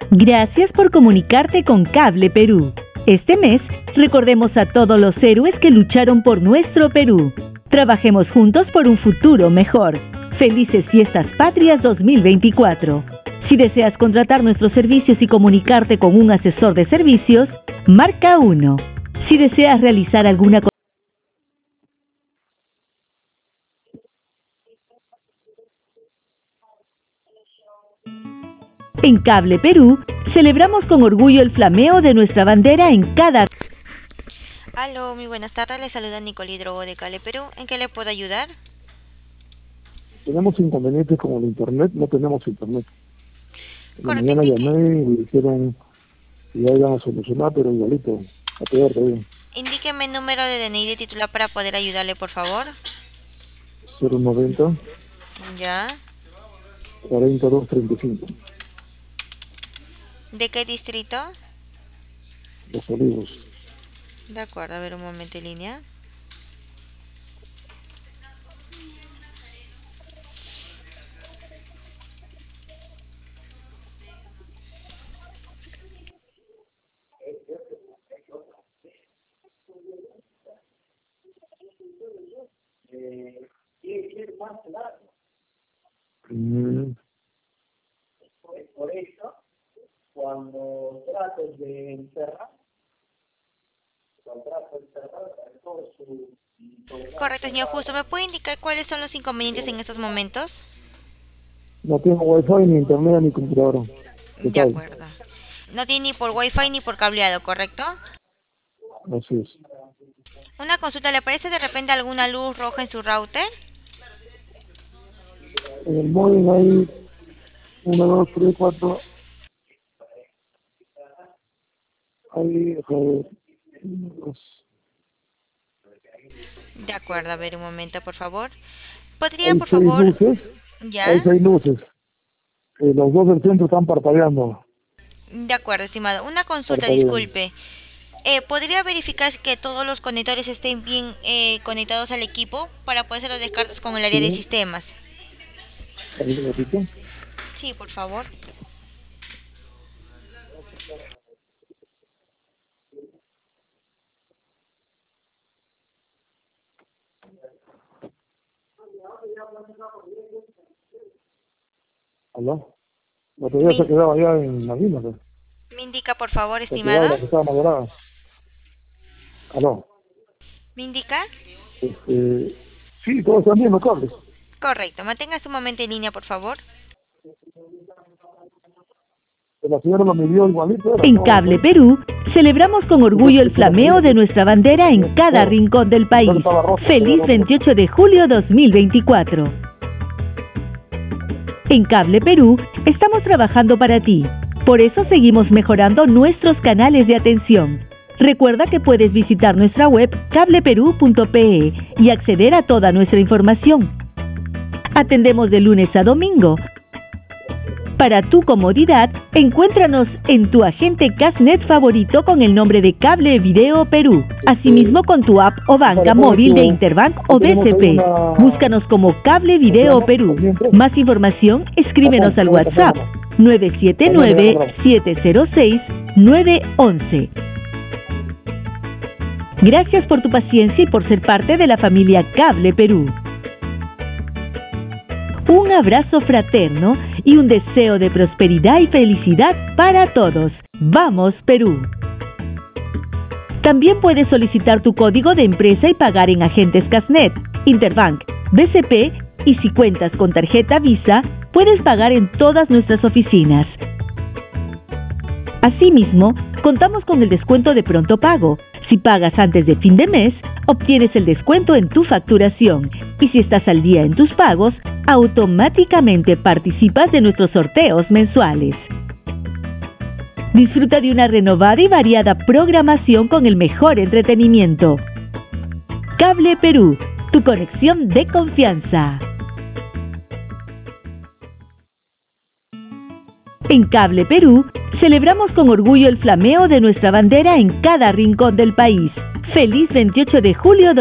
Gracias por comunicarte con Cable Perú. Este mes, recordemos a todos los héroes que lucharon por nuestro Perú. Trabajemos juntos por un futuro mejor. Felices Fiestas Patrias 2024. Si deseas contratar nuestros servicios y comunicarte con un asesor de servicios, marca 1. Si deseas realizar alguna En Cable Perú, celebramos con orgullo el flameo de nuestra bandera en cada... Aló, muy buenas tardes, le saluda Nicole Hidrogo de Cable Perú. ¿En qué le puedo ayudar? Tenemos inconvenientes con el internet, no tenemos internet. En la Correcto, mañana llamé y me dijeron que ya iban a solucionar, pero igualito, a peor todavía. Indíqueme el número de DNI de titular para poder ayudarle, por favor. 090 Ya. 4235, ¿De qué distrito? Los Olivos. De acuerdo, a ver un momento en línea. Mm, Por eso, cuando trato de encerrar, todo su... Correcto, señor Justo. ¿Me puede indicar cuáles son los inconvenientes en estos momentos? No tengo wifi, ni internet, ni computadora. De acuerdo. No tiene ni por Wi-Fi ni por cableado, ¿correcto? Así es. Una consulta, ¿le aparece de repente alguna luz roja en su router? En el móvil hay 1, 2, 3, 4. Hay, joder, 1, 2. De acuerdo, a ver un momento, por favor. ¿Podría, Hay por 6 favor? luces. ¿Ya? Hay 6 luces. Los dos del centro están parpadeando. De acuerdo, estimado. Una consulta, Parpadeando. disculpe. ¿Podría verificar que todos los conectores estén bien conectados al equipo para poder hacer los descartes con el área de Sí. sistemas? ¿Ahí lo repito? Sí, por favor. ¿Aló? La teoría se quedaba allá en la mina, pues. Me indica, por favor, Se quedaba estimado. la que estaba madurada. ¿Aló? ¿Me indica? Sí, todos están bien los cables. Correcto. Manténgase un momento en línea, por favor. La señora lo midió igualito. En Cable Perú, celebramos con orgullo el flameo de nuestra bandera en cada rincón del país. Feliz 28 de julio 2024. En Cable Perú, estamos trabajando para ti. Por eso seguimos mejorando nuestros canales de atención. Recuerda que puedes visitar nuestra web cableperú.pe y acceder a toda nuestra información. Atendemos de lunes a domingo. Para tu comodidad, encuéntranos en tu agente Casnet favorito con el nombre de Cable Video Perú. Asimismo con tu app o banca móvil de Interbank o BCP. Búscanos como Cable Video Perú. Más información, escríbenos al WhatsApp 979-706-911. Gracias por tu paciencia y por ser parte de la familia Cable Perú. Un abrazo fraterno y un deseo de prosperidad y felicidad para todos. ¡Vamos, Perú! También puedes solicitar tu código de empresa y pagar en agentes Casnet, Interbank, BCP y si cuentas con tarjeta Visa, puedes pagar en todas nuestras oficinas. Asimismo, contamos con el descuento de pronto pago. Si pagas antes de fin de mes, obtienes el descuento en tu facturación. Y si estás al día en tus pagos, automáticamente participas de nuestros sorteos mensuales. Disfruta de una renovada y variada programación con el mejor entretenimiento. Cable Perú, tu conexión de confianza. En Cable Perú, celebramos con orgullo el flameo de nuestra bandera en cada rincón del país. Feliz 28 de julio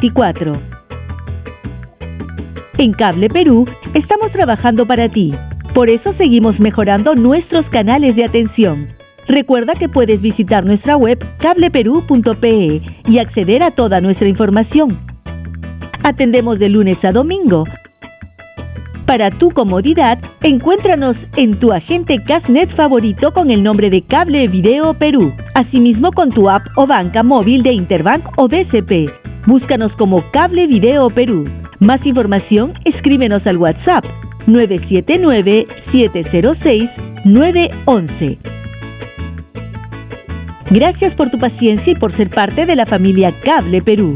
2024. En Cable Perú, estamos trabajando para ti. Por eso seguimos mejorando nuestros canales de atención. Recuerda que puedes visitar nuestra web cableperú.pe y acceder a toda nuestra información. Atendemos de lunes a domingo. Para tu comodidad, encuéntranos en tu agente Cashnet favorito con el nombre de Cable Video Perú, asimismo con tu app o banca móvil de Interbank o BCP. Búscanos como Cable Video Perú. Más información, escríbenos al WhatsApp 979-706-911. Gracias por tu paciencia y por ser parte de la familia Cable Perú.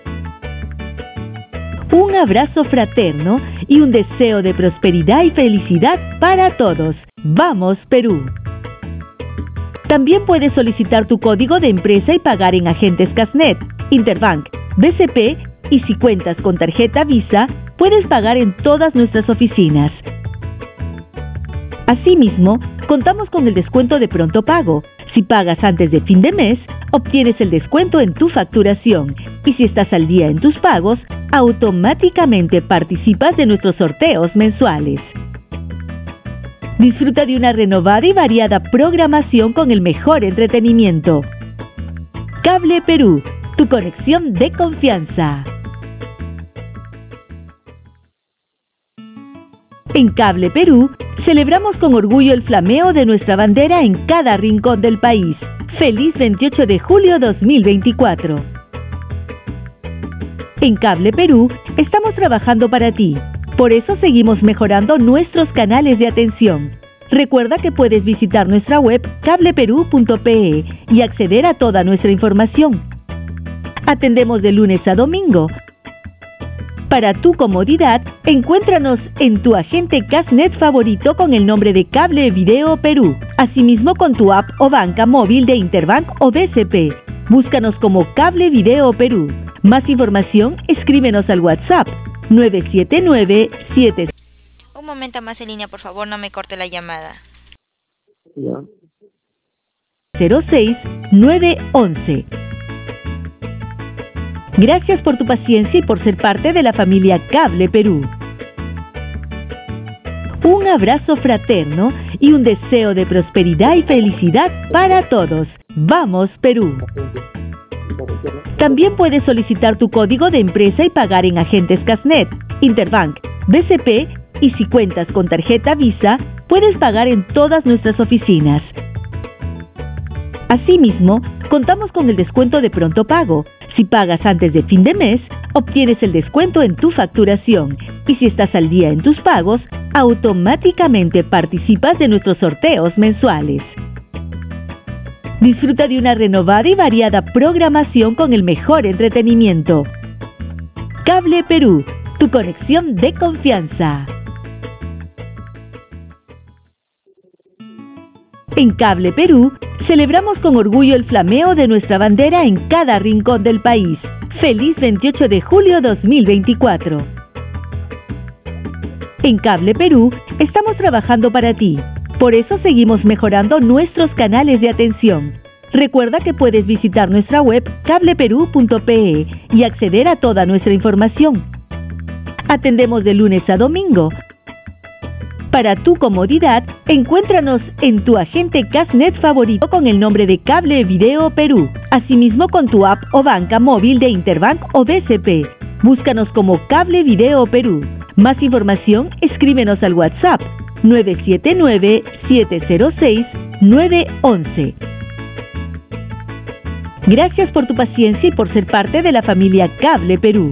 Un abrazo fraterno y un deseo de prosperidad y felicidad para todos. ¡Vamos, Perú! También puedes solicitar tu código de empresa y pagar en agentes Cashnet, Interbank, BCP y si cuentas con tarjeta Visa, puedes pagar en todas nuestras oficinas. Asimismo, contamos con el descuento de pronto pago. Si pagas antes de fin de mes, obtienes el descuento en tu facturación y si estás al día en tus pagos, automáticamente participas de nuestros sorteos mensuales. Disfruta de una renovada y variada programación con el mejor entretenimiento. Cable Perú, tu conexión de confianza. En Cable Perú, celebramos con orgullo el flameo de nuestra bandera en cada rincón del país. ¡Feliz 28 de julio 2024! En Cable Perú, estamos trabajando para ti. Por eso seguimos mejorando nuestros canales de atención. Recuerda que puedes visitar nuestra web cableperú.pe y acceder a toda nuestra información. Atendemos de lunes a domingo. Para tu comodidad, encuéntranos en tu agente Cashnet favorito con el nombre de Cable Video Perú, asimismo con tu app o banca móvil de Interbank o BCP. Búscanos como Cable Video Perú. Más información, escríbenos al WhatsApp 979-7. Un momento más en línea, por favor, no me corte la llamada. Ya. 06-911. Gracias por tu paciencia y por ser parte de la familia Cable Perú. Un abrazo fraterno y un deseo de prosperidad y felicidad para todos. ¡Vamos, Perú! También puedes solicitar tu código de empresa y pagar en agentes Cashnet, Interbank, BCP y si cuentas con tarjeta Visa, puedes pagar en todas nuestras oficinas. Asimismo, contamos con el descuento de pronto pago. Si pagas antes de fin de mes, obtienes el descuento en tu facturación y si estás al día en tus pagos, automáticamente participas de nuestros sorteos mensuales. Disfruta de una renovada y variada programación con el mejor entretenimiento. Cable Perú, tu conexión de confianza. En Cable Perú, celebramos con orgullo el flameo de nuestra bandera en cada rincón del país. ¡Feliz 28 de julio 2024! En Cable Perú, estamos trabajando para ti. Por eso seguimos mejorando nuestros canales de atención. Recuerda que puedes visitar nuestra web cableperú.pe y acceder a toda nuestra información. Atendemos de lunes a domingo. Para tu comodidad, encuéntranos en tu agente Cashnet favorito con el nombre de Cable Video Perú, asimismo con tu app o banca móvil de Interbank o BCP. Búscanos como Cable Video Perú. Más información, escríbenos al WhatsApp 979-706-911. Gracias por tu paciencia y por ser parte de la familia Cable Perú.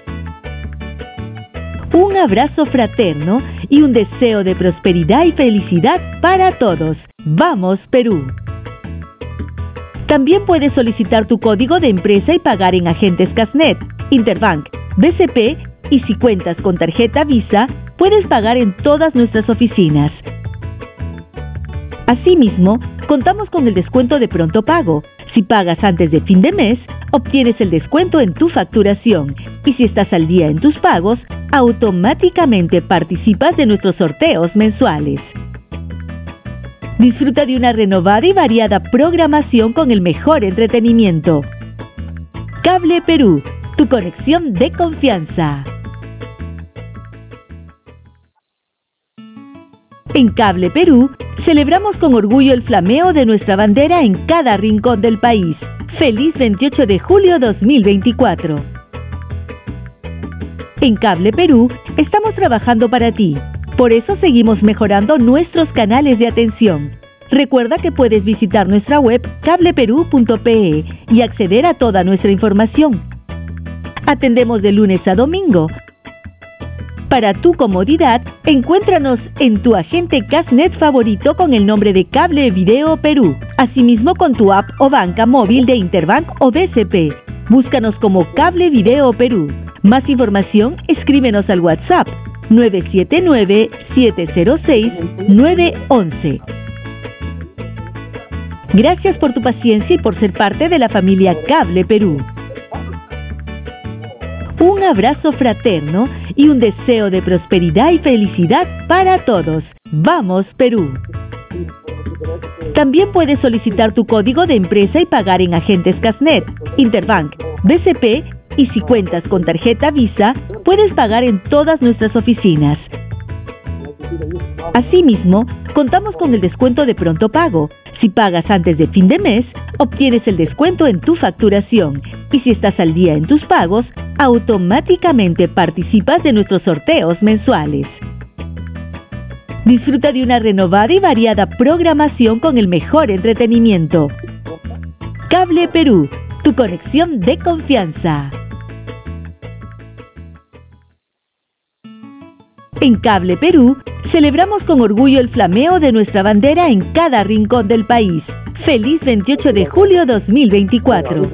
Un abrazo fraterno y un deseo de prosperidad y felicidad para todos. ¡Vamos, Perú! También puedes solicitar tu código de empresa y pagar en agentes Cashnet, Interbank, BCP y si cuentas con tarjeta Visa, puedes pagar en todas nuestras oficinas. Asimismo, contamos con el descuento de pronto pago. Si pagas antes de fin de mes, obtienes el descuento en tu facturación y si estás al día en tus pagos, automáticamente participas de nuestros sorteos mensuales. Disfruta de una renovada y variada programación con el mejor entretenimiento. Cable Perú, tu conexión de confianza. En Cable Perú, celebramos con orgullo el flameo de nuestra bandera en cada rincón del país. ¡Feliz 28 de julio 2024! En Cable Perú, estamos trabajando para ti. Por eso seguimos mejorando nuestros canales de atención. Recuerda que puedes visitar nuestra web cableperú.pe y acceder a toda nuestra información. Atendemos de lunes a domingo. Para tu comodidad, encuéntranos en tu agente Casnet favorito con el nombre de Cable Video Perú. Asimismo con tu app o banca móvil de Interbank o BCP. Búscanos como Cable Video Perú. Más información, escríbenos al WhatsApp 979-706-911. Gracias por tu paciencia y por ser parte de la familia Cable Perú. Un abrazo fraterno y un deseo de prosperidad y felicidad para todos. ¡Vamos, Perú! También puedes solicitar tu código de empresa y pagar en agentes Casnet, Interbank, BCP y si cuentas con tarjeta Visa, puedes pagar en todas nuestras oficinas. Asimismo, contamos con el descuento de pronto pago. Si pagas antes de fin de mes, obtienes el descuento en tu facturación. Y si estás al día en tus pagos, automáticamente participas de nuestros sorteos mensuales. Disfruta de una renovada y variada programación con el mejor entretenimiento. Cable Perú, tu conexión de confianza. En Cable Perú, celebramos con orgullo el flameo de nuestra bandera en cada rincón del país. ¡Feliz 28 de julio 2024!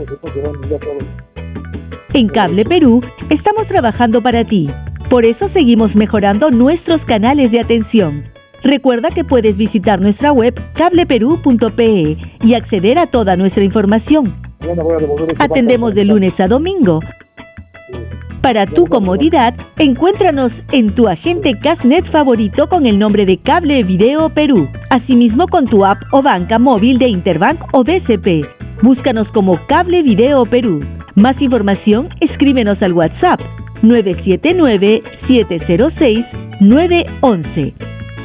En Cable Perú, estamos trabajando para ti. Por eso seguimos mejorando nuestros canales de atención. Recuerda que puedes visitar nuestra web cableperú.pe y acceder a toda nuestra información. Atendemos de lunes a domingo. Para tu comodidad, encuéntranos en tu agente Casnet favorito con el nombre de Cable Video Perú. Asimismo con tu app o banca móvil de Interbank o BCP. Búscanos como Cable Video Perú. Más información, escríbenos al WhatsApp 979-706-911.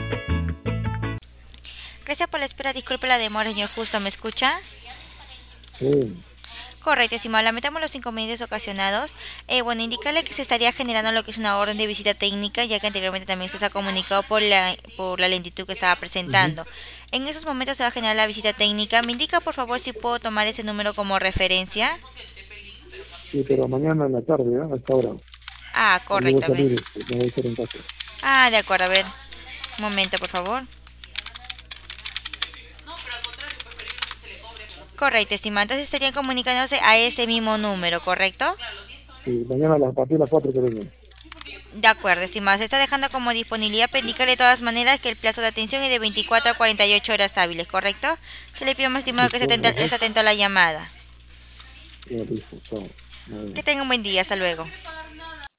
Gracias por la espera, disculpe la demora, señor Justo, ¿me escucha? Sí. Correcto, estimado, lamentamos los inconvenientes ocasionados. Indicarle que se estaría generando lo que es una orden de visita técnica, ya que anteriormente también se ha comunicado por la lentitud que estaba presentando. En esos momentos se va a generar la visita técnica. ¿Me indica, por favor, si puedo tomar ese número como referencia? Sí, pero mañana en la tarde, ¿eh? A esta hora. Ah, correcto. Me voy a estar en casa. Ah, de acuerdo, a ver. Un momento, por favor. Correcto, estimado. Entonces estarían comunicándose a ese mismo número, ¿correcto? Sí, mañana a partir de las 4 que vengan. De acuerdo, estimado. Se está dejando como disponibilidad, pero indícale de todas maneras que el plazo de atención es de 24 a 48 horas hábiles, ¿correcto? Se le pido, más estimado, que esté atento a la llamada. Ya, listo, chao. Que tenga un buen día. Hasta luego.